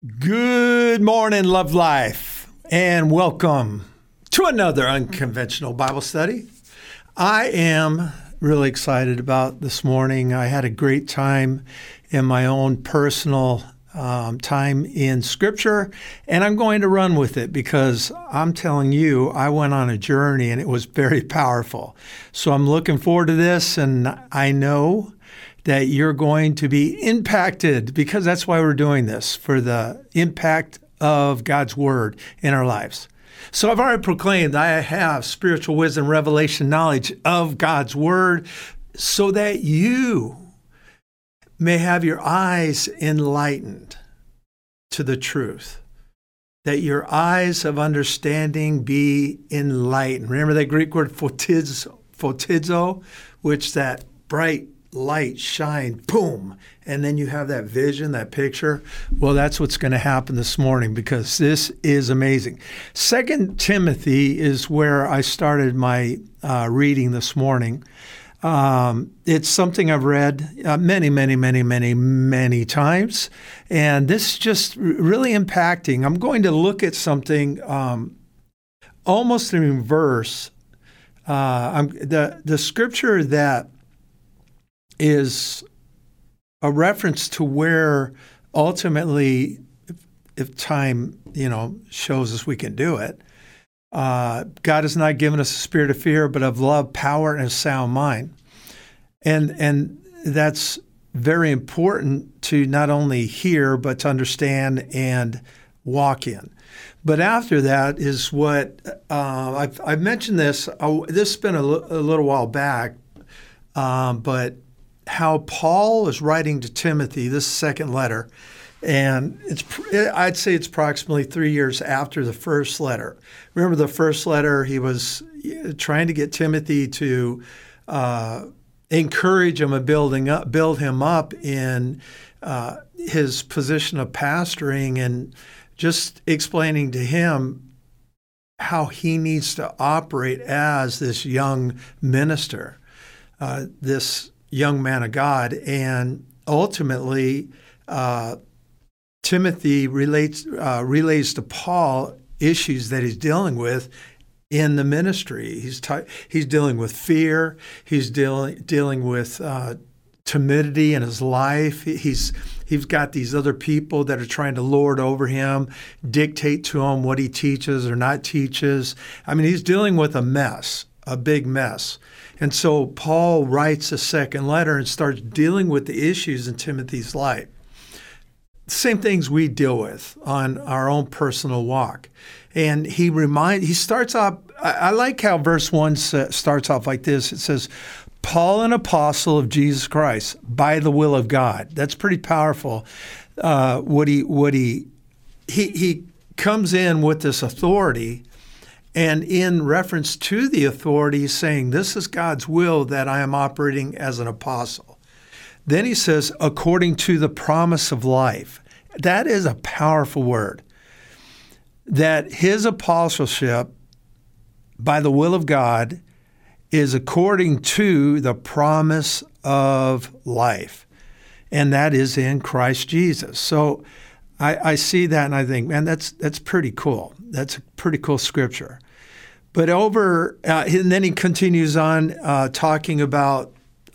Good morning, Love Life, and welcome to another unconventional Bible study. I am really excited about this morning. I had a great time in my own personal time in Scripture, and I'm going to run with it because I'm telling you, I went on a journey and it was very powerful. So I'm looking forward to this, and I know that you're going to be impacted because that's why we're doing this, for the impact of God's Word in our lives. So I've already proclaimed I have spiritual wisdom, revelation, knowledge of God's Word so that you may have your eyes enlightened to the truth, that your eyes of understanding be enlightened. Remember that Greek word photizo, which that bright light shine, boom, and then you have that vision, that picture. Well, that's what's going to happen this morning because this is amazing. 2 Timothy is where I started my reading this morning. It's something I've read many times, and this is just really impacting. I'm going to look at something almost in reverse. The scripture that is a reference to where ultimately, if time, shows us we can do it, God has not given us a spirit of fear, but of love, power, and a sound mind. And that's very important to not only hear, but to understand and walk in. But after that is what, I've mentioned this, this has been a little while back, but how Paul is writing to Timothy, this second letter, and I'd say it's approximately 3 years after the first letter. Remember the first letter, he was trying to get Timothy to encourage him and build him up in his position of pastoring and just explaining to him how he needs to operate as this young minister, this young man of God. And ultimately, Timothy relays to Paul issues that he's dealing with in the ministry. He's dealing with fear. He's dealing with timidity in his life. He's got these other people that are trying to lord over him, dictate to him what he teaches or not teaches. I mean, he's dealing with a mess, a big mess. And so Paul writes a second letter and starts dealing with the issues in Timothy's life. Same things we deal with on our own personal walk. And he starts off, I like how verse 1 starts off like this. It says, Paul, an apostle of Jesus Christ, by the will of God. That's pretty powerful. He comes in with this authority, and in reference to the authority, he's saying, this is God's will that I am operating as an apostle. Then he says, according to the promise of life. That is a powerful word. That his apostleship, by the will of God, is according to the promise of life. And that is in Christ Jesus. So I see that and I think, man, that's pretty cool. That's a pretty cool scripture. But and then he continues on talking about,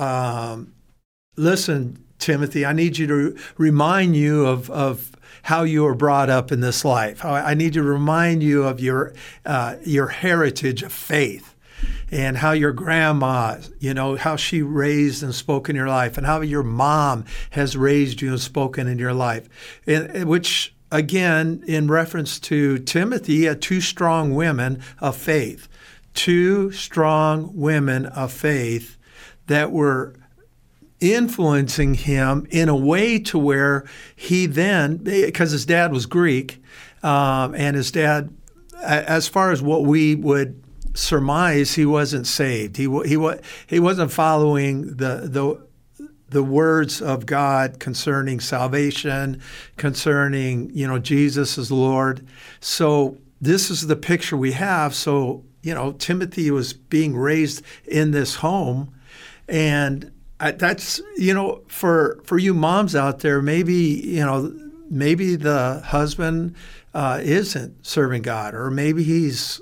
listen, Timothy, I need you to remind you of how you were brought up in this life. I need to remind you of your heritage of faith and how your grandma, how she raised and spoke in your life and how your mom has raised you and spoken in your life, which, again, in reference to Timothy, he had two strong women of faith. Two strong women of faith that were influencing him in a way to where he then, because his dad was Greek, and his dad, as far as what we would surmise, he wasn't saved. He wasn't following the words of God concerning salvation, concerning, Jesus as Lord. So this is the picture we have. So, Timothy was being raised in this home, and that's, for you moms out there, maybe, maybe the husband isn't serving God, or maybe he's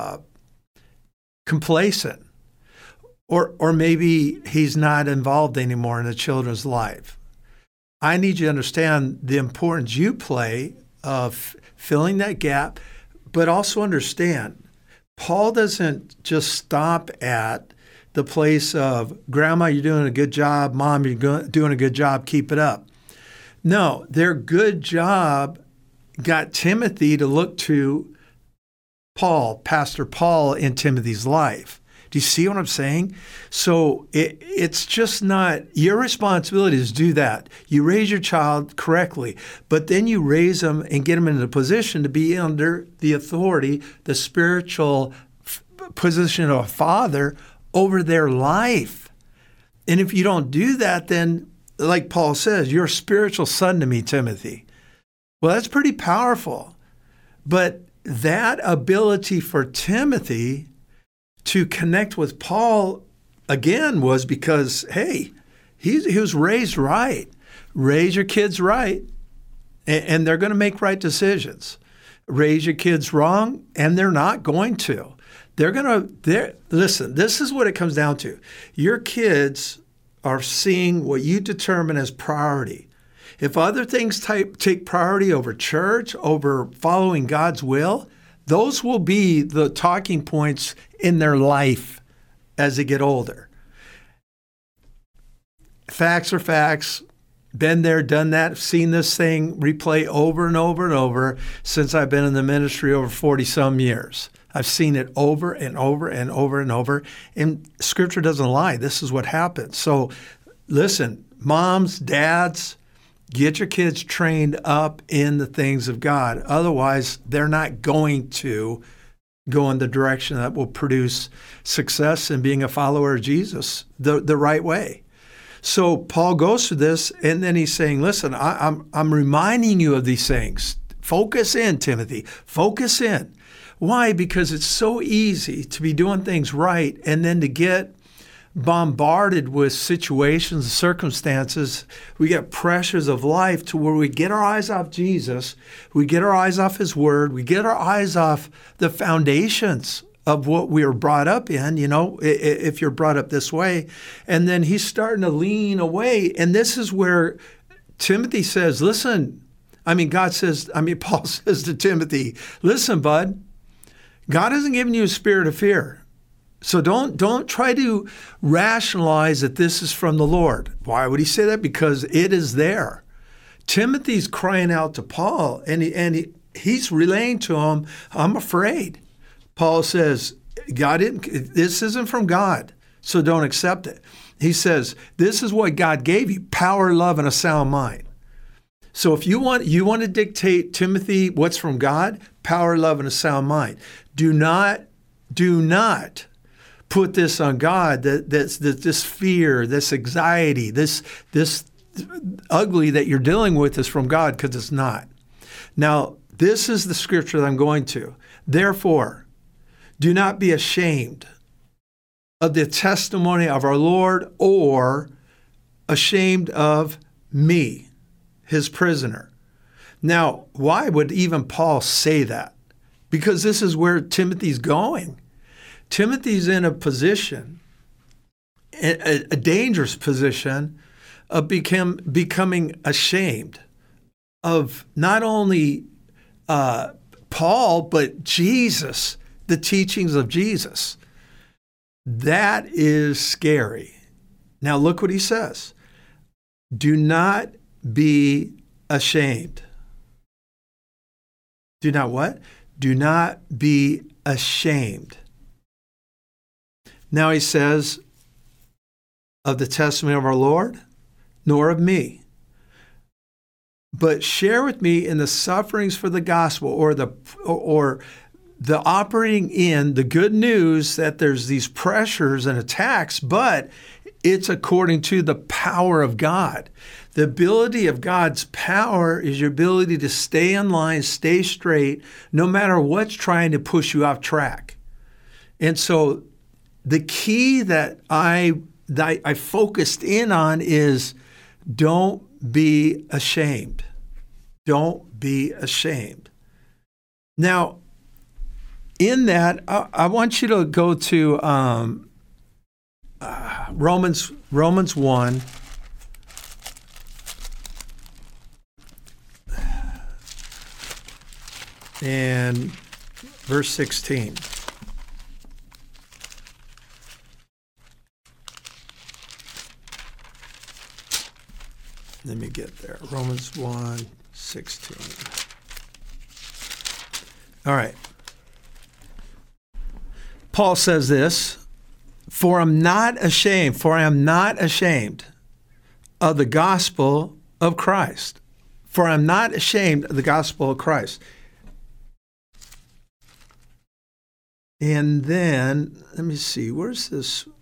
complacent, or maybe he's not involved anymore in the children's life. I need you to understand the importance you play of filling that gap, but also understand Paul doesn't just stop at the place of, Grandma, you're doing a good job. Mom, you're doing a good job. Keep it up. No, their good job got Timothy to look to Paul, Pastor Paul, in Timothy's life. Do you see what I'm saying? So it's just not your responsibility to do that. You raise your child correctly, but then you raise them and get them in a position to be under the authority, the spiritual position of a father over their life. And if you don't do that, then, like Paul says, you're a spiritual son to me, Timothy. Well, that's pretty powerful. But that ability for Timothy to connect with Paul, again, was because, hey, he was raised right. Raise your kids right, and they're going to make right decisions. Raise your kids wrong, and they're not going to. Listen, this is what it comes down to. Your kids are seeing what you determine as priority. If other things take priority over church, over following God's will, those will be the talking points in their life as they get older. Facts are facts. Been there, done that, seen this thing replay over and over and over since I've been in the ministry over 40-some years. I've seen it over and over and over and over. And Scripture doesn't lie. This is what happens. So listen, moms, dads, get your kids trained up in the things of God. Otherwise, they're not going to go in the direction that will produce success in being a follower of Jesus the right way. So Paul goes through this, and then he's saying, listen, I'm reminding you of these things. Focus in, Timothy. Focus in. Why? Because it's so easy to be doing things right and then to get bombarded with situations and circumstances. We get pressures of life to where we get our eyes off Jesus, we get our eyes off His Word, we get our eyes off the foundations of what we were brought up in, if you're brought up this way. And then he's starting to lean away. And this is where Timothy says, listen, Paul says to Timothy, listen, bud, God hasn't given you a spirit of fear. So don't try to rationalize that this is from the Lord. Why would he say that? Because it is there. Timothy's crying out to Paul, and he's relaying to him, I'm afraid. Paul says, this isn't from God, so don't accept it. He says, this is what God gave you, power, love, and a sound mind. So if you want to dictate, Timothy, what's from God, power, love, and a sound mind. Do not put this on God, this fear, this anxiety, this ugly that you're dealing with is from God, because it's not. Now, this is the scripture that I'm going to. Therefore, do not be ashamed of the testimony of our Lord, or ashamed of me, his prisoner. Now, why would even Paul say that? Because this is where Timothy's going. Timothy's in a position, a dangerous position, of becoming ashamed of not only Paul, but Jesus, the teachings of Jesus. That is scary. Now look what he says. Do not be ashamed. Do not what? Do not be ashamed. Now he says, of the testimony of our Lord, nor of me, but share with me in the sufferings for the gospel, or the operating in the good news that there's these pressures and attacks, but it's according to the power of God. The ability of God's power is your ability to stay in line, stay straight, no matter what's trying to push you off track. And so the key that I focused in on is, don't be ashamed. Don't be ashamed. Now, in that, I want you to go to Romans 1. And verse 16. Let me get there. Romans 1:16. All right. Paul says this, for I am not ashamed of the gospel of Christ. For I am not ashamed of the gospel of Christ. And then, let me see, where's this?